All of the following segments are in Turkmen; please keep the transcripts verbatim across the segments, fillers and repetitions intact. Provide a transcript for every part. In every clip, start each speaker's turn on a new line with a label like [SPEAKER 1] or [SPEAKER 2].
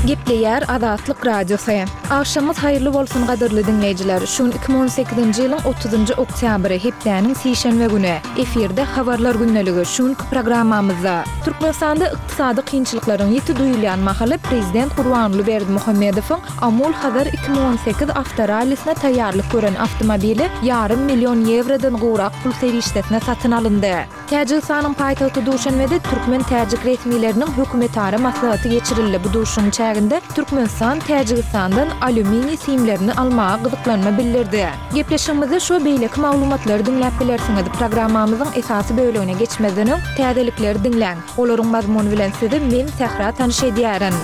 [SPEAKER 1] Gepleyer Azatlyk Radiosu. Akşamyz haýyrly bolsun gadyrly dinleýijiler. Şun iki bin on sekizinji ýylyň otuzynjy oktýabry hepdäniň seýşembe güni efirde habarlar günneligi şun programmamyzda Türkmenistanda ykdysady kynçylyklaryň ýeti duýulýan mahaly prezident Gurbanuly Berdimuhammedowyň Amul Hadar iki bin on sekiz awtoralysyna taýýarlyk gören awtomobili ýarym million ýewrodan gowrak pul serişdesine satyn alyndy. Täjikistanyň paýtagty Duşanbede Türkmen täjik resmiýetleriniň hökümetara maslahaty geçirildi. Bu duşun çäginde Türkmenistan Täjikistandan alümini simlerini almağa gyzyklanma bildirdi. Gepleşigimizde şu beýleki maglumatlary dinläp bilersiňiz. Programmamyzyň esasy bölümine geçmeden öň täzelikleri dinläň. Olaryň mazmuny bilen sizi men Sehra tanyş edýärin.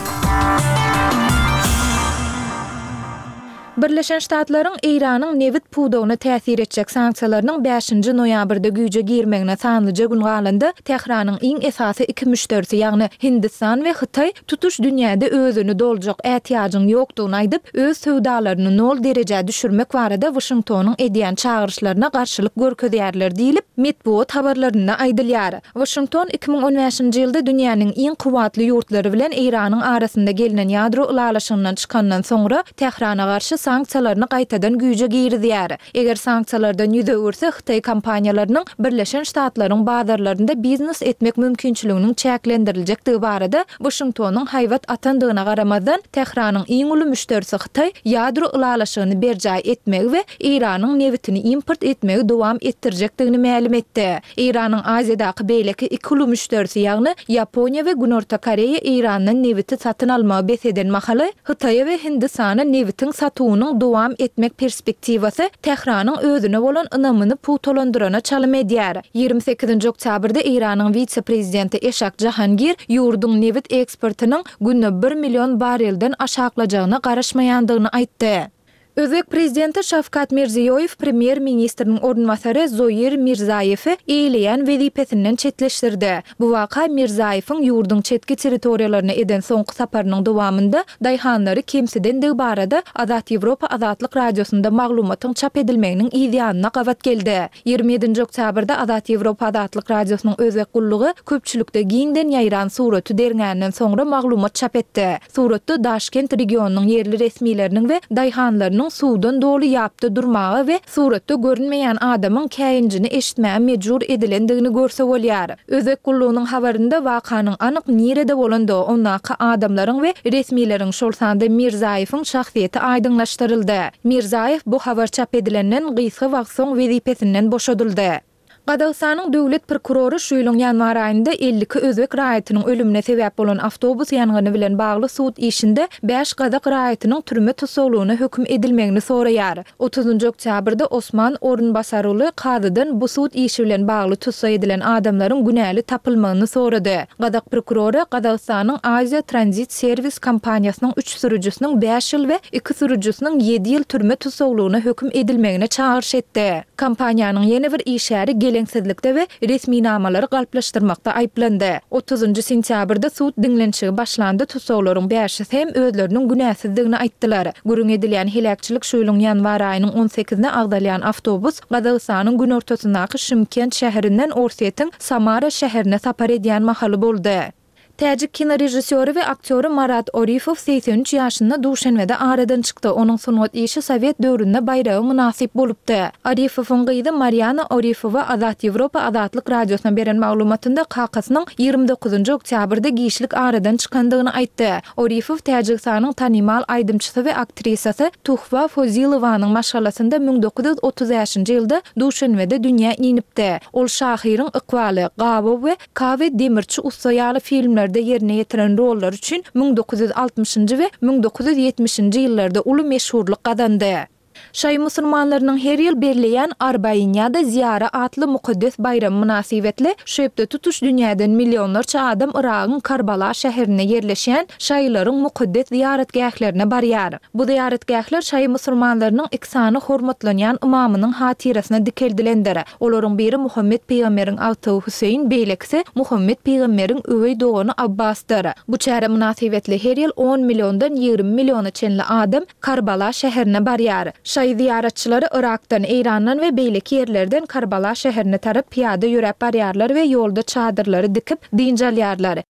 [SPEAKER 1] Birleşen Ştatlaryň Iranyň newit puwdagyna täsir etjek sanksiýalarynyň beşinji noýabrda güýje girmegine sanlyja gün galandy. Tehranyň iň esasy iki müşterisi, ýagny Hindistan we Hytaý tutuş dünýäde özüni doljak ähtiýadyň ýokdugyny aýdyp, öz söwdalaryny nol derejä düşürmek barada Washingtonyň edýän çağırışlaryna garşylyk görkezýärler diýilip, medeniýet habarlaryna aýdylýar. Washington iki bin on beşinji ýylda dünýäniň iň kuwatly ýurtlary bilen Iranyň arasynda gelinen ýadro ulalaşygynyň çykandan soňra Tehrana garşy sanksiýalaryny gaýtadan güýje girdiýär. Eger sanksiýalardan ýüze öwürse Hytaý kompaniýalarynyň Birleşen Ştatlaryň bazarlarynda biznes etmek mümkinçiliginiň çäklendiriljektigi barada Washingtonyň haýbat atandygyna garamazdan Tehranyň iň uly müşterisi Hytaý ýadro ulalaşygyny berjäy etmek we Iranyň newitini import etmegi dowam etdirjekdigini ma'lum etdi. Iranyň Aziýadaky beýleki iki uly müşterisi, ýagny Ýaponiýa we Günörta Koreýa Iranyň newiti satyn almagy beseden mahaly Hytaý we Hindistana newitin satywyny dowam etmek perspektivasy Tehranyň özüne bolan ynamyny puwtalandyryna çalym edýär. ýygrimi sekizinji oktýabrda Iranyň vitse-prezidenti Eşak Jahangir ýurduň newit eksportynyň günne bir million barelden aşaklajagyna garaşmaýandygyny aýtdy. Özbek prezidenti Şavkat Mirziyoyew premier ministriniň ornmasary Zoyir Mirzayewi eýleýän wezipesinden çetleşdirdi. Bu waka Mirzayewiň ýurduň çetki territoriýalaryna eden soňky saparynyň dowamında daýhanlary kemsidendigi barada Azat Ýewropa Azatlyk radiosunda maglumatyň çap edilmeginiň ýa-da gawat geldi. ýygrimi ýedinji oktýabrda Azat Ýewropa Azatlyk radiosynyň özbek gullugy köpçülikde giňden ýaýran suraty dergänden soňra maglumat çap etdi. Suratda Daşkent regionunyň ýerli resmiýetleriniň we daýhanlarynyň suwdan doly ýapda durmagy we suratda görünmeýän adamyň käýinjini eşitmäge mejbur edilendigini görse bolýar. Özbek gullugynyň habarynda wakanyň anyk nerede bolandy, onaka adamlaryň we resmiýetleriň şol sanda Mirzayewiň şahsiýeti aýdyňlaşdyryldy. Mirzayew bu habar çap edilenden gysga wagt soň wezipesinden boşadyldy. Gadagystanyň döwlet prokuroru şu ýylyň ýanwar aýynda elliki özbek raýatynyň ölümine sebäp bolan awtobus ýangyny bilen bagly suud işinde beş gadak raýatynyň türme tutuklugyna hökm edilmegini soraýar. otuzynjy oktýabrda Osman Orunbasaroğlu kadydan bu suud işi bilen bagly tutsa edilen adamlaryň günäli tapylmagyny sorady. Gadak prokuroru Gadagystanyň Aziýa Transit Servis kompaniýasynyň üç sürüjüsiniň beş ýyl we iki sürüjüsiniň ýedi ýyl türme tutuklugyna hökm edilmegine çağırış etdi. Kompaniýanyň ýene bir işäri geleňsizlikde we resmi namalary galplaşdyrmakda aýplandy. otuzynjy sentýabrda suud dinlençigi başlandy. Tutuklaryň beşi hem özleriniň günäsizdigini aýtdylar. Gürün edilýän helakçylyk şu ýylyň ýanwar aýynyň on sekizinde agdalýan awtobus Gadagystanyň gün ortasyndaky Şymkent şäherinden Orsetň Samara şäherine sapar edýän mahaly boldy. Täjik kino rejissöri we aktýory Marat Orifow seksen üç ýaşynda Duşanbede aradan çykdy. Onuň sunat işi Sowet döwründe bayramy münasip bolupdy. Orifowyň gyzy Mariana Orifowa Azat Ýewropa Azatlyk radiosyna beren maglumatynda kakasynyň ýygrimi dokuzynjy oktýabrda gişlik aradan çykandygyny aýtdy. Orifow Täjikistanyň tanymal aýdymçysy we aktrisasy Tuhfa Fozilowanyň maşgalasynda bin dokuz ýuz otuz beşinji ýylda Duşanbede dünýä inipdi. Ol şahyryň Ykbaly, Gabow we Kawe Demirçi ustaýaly filmler de yerine yetiren rollar üçün bin dokuz ýuz altmışynjy we bin dokuz ýuz ýetmişinji ýyllarda uly meşhurlyk kazandy. Şaý musulmanlarynyň her ýyl berleýän Arbaýinýada ziyara atly mukaddes bayram münasibetli şeýpde tutuş dünýäden millionlarça adam Iragyň Karbala şäherine yerleşýän şaýlaryň mukaddes ziyaretgählerine barýar. Bu ziyaretgähler şaý musulmanlarynyň iksany hormatlanýan imamynyň hatirasyna dikeldilendir. Olaryň biri Muhammed Peýgamberiň agty Hüseyin, beýlekisi Muhammed Peýgamberiň öwey dogany Abbasdyr. Bu çäre münasibetli her ýyl on milliondan ýygrimi milliona çenli adam Karbala şäherine barýar. Şaý ziyaretçilari Irakdan, Eýrandan we beýleki ýerlerden Karbala şäherine tarap piýada ýörep barýarlar we ýolda çadyrlary dikip dinjalýarlar.